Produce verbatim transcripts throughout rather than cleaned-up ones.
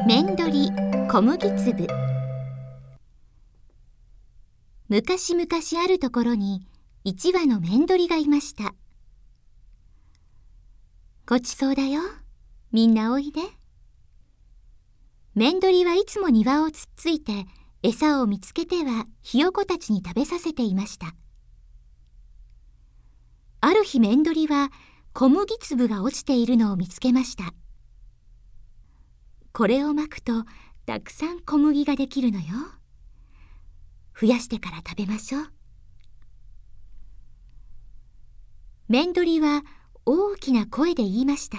メンドリ小麦粒。昔々あるところに一羽のメンドリがいました。ごちそうだよ、みんなおいで。メンドリはいつも庭をつっついて餌を見つけてはひよこたちに食べさせていました。ある日メンドリは小麦粒が落ちているのを見つけました。これをまくとたくさん小麦ができるのよ。増やしてから食べましょう。メンドリは大きな声で言いました。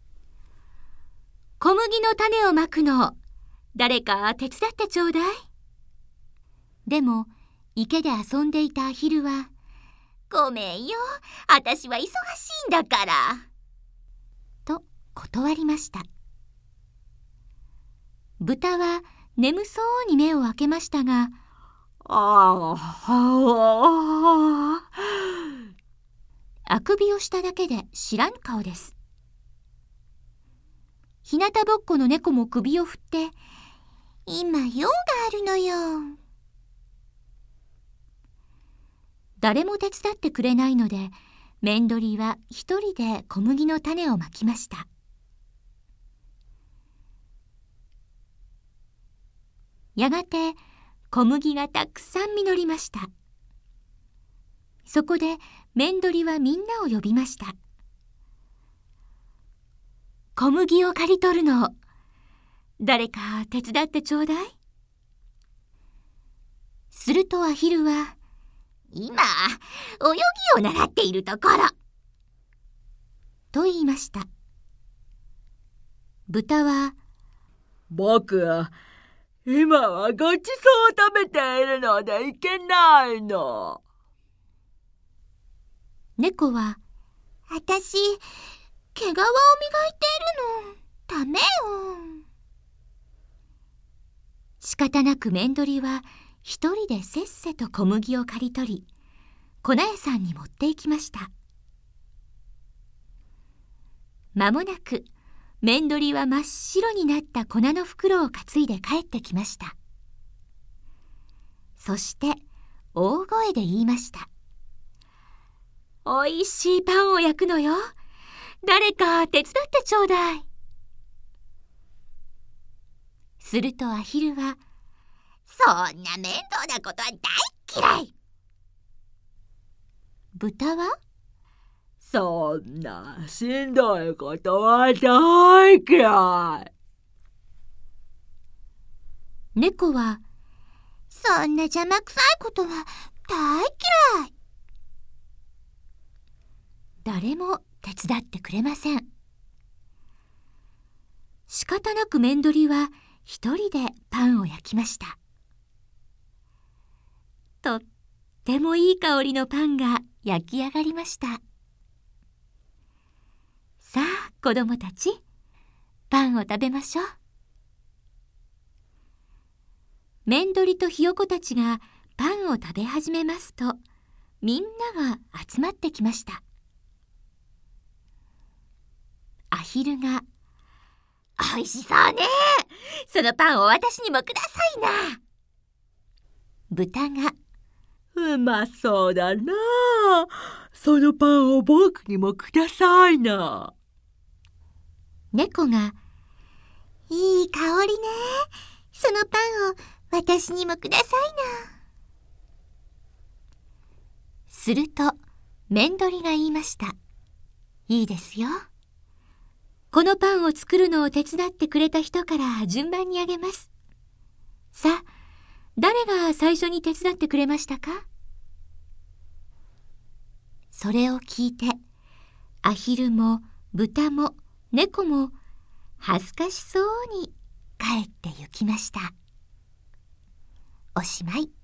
小麦の種をまくの、誰か手伝ってちょうだい。でも池で遊んでいたアヒルは、ごめんよ、あたしは忙しいんだから。と断りました。豚は眠そうに目を開けましたが、ああ、あくびをしただけで知らぬ顔です。ひなたぼっこの猫も首を振って、今用があるのよ。誰も手伝ってくれないので、メンドリは一人で小麦の種をまきました。やがて小麦がたくさん実りました。そこでメンドリはみんなを呼びました。小麦を刈り取るの、誰か手伝ってちょうだい。するとアヒルは、今、泳ぎを習っているところ。と言いました。豚は、 僕は、今はごちそうを食べているのでいけないの。 猫は、あたし、毛皮を磨いているの。ダメよ。仕方なくメンドリは、一人でせっせと小麦を刈り取り、粉屋さんに持って行きました。まもなく、メンドリは真っ白になった粉の袋を担いで帰ってきました。そして大声で言いました。おいしいパンを焼くのよ。誰か手伝ってちょうだい。するとアヒルは、そんな面倒なことは大嫌い。豚は、 そんなしんどいことは大嫌い。 猫は、そんな邪魔くさいことは大嫌い。誰も手伝ってくれません。仕方なくメンドリは一人でパンを焼きました。とってもいい香りのパンが焼き上がりました。さあ子供たち、パンを食べましょう。メンドリとひよこたちがパンを食べ始めますと、みんなが集まってきました。アヒルが、おいしそうね。そのパンを私にもくださいな。豚が、 うまそうだな。そのパンを僕にもくださいな。 猫が、いい香りね。そのパンを私にもくださいな。するとメンドリが言いました。いいですよ。このパンを作るのを手伝ってくれた人から順番にあげます。さあ、誰が最初に手伝ってくれましたか？それを聞いて、アヒルも豚も猫も恥ずかしそうに帰って行きました。おしまい。